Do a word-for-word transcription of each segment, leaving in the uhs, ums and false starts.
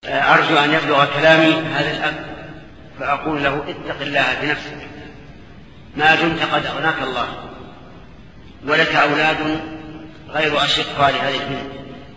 أرجو أن يبلغ كلامي هذا الأب فأقول له اتق الله بنفسك ما دمت قد أغناك الله ولك أولاد غير أشقاء لهذه البنت،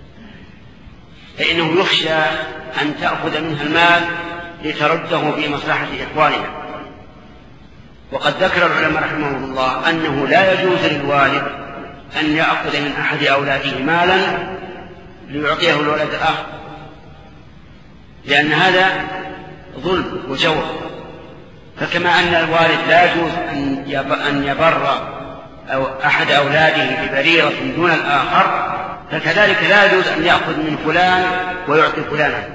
فإنه يخشى أن تأخذ منها المال لترده في مصلحة إخوانها. وقد ذكر العلماء رحمهم الله أنه لا يجوز للوالد أن يأخذ من أحد أولاده مالا ليعطيه الولد الآخر، لأن هذا ظلم وجور. فكما أن الوالد لا يجوز أن يبر أو أحد أولاده ببريرة دون الآخر، فكذلك لا يجوز أن يأخذ من فلان ويعطي فلانا.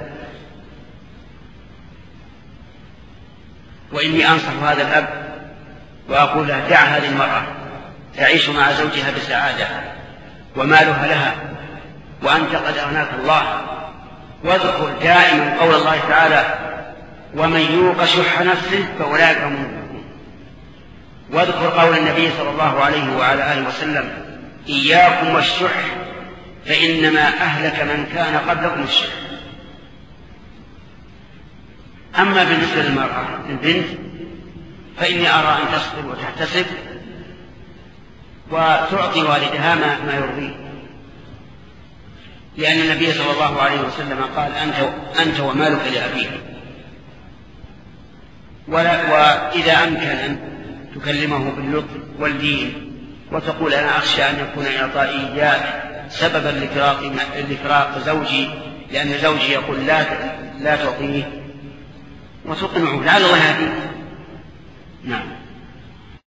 وإني أنصح هذا الأب وأقول له دع هذه المرأة تعيش مع زوجها بسعادة ومالها لها وأنت قد أغناك الله، واذكر دائما قول الله تعالى ومن يوق شح نفسه فأولئك هم المفلحون. واذكر قول النبي صلى الله عليه وعلى آله وسلم إياكم والشح فإنما أهلك من كان قبلكم الشح. أما بالنسبة للمرأة البنت فإني أرى أن تصبر وتحتسب وتعطي والدها ما يرضيه، لأن النبي صلى الله عليه وسلم قال أنت, أنت ومالك لأبيك. وإذا أمكن أن تكلمه باللطف والدين وتقول أنا أخشى أن يكون إعطائي إياك سببا لفراق زوجي لأن زوجي يقول لا, لا تعطيه، وتقنعه لعل الله يهديه. نعم.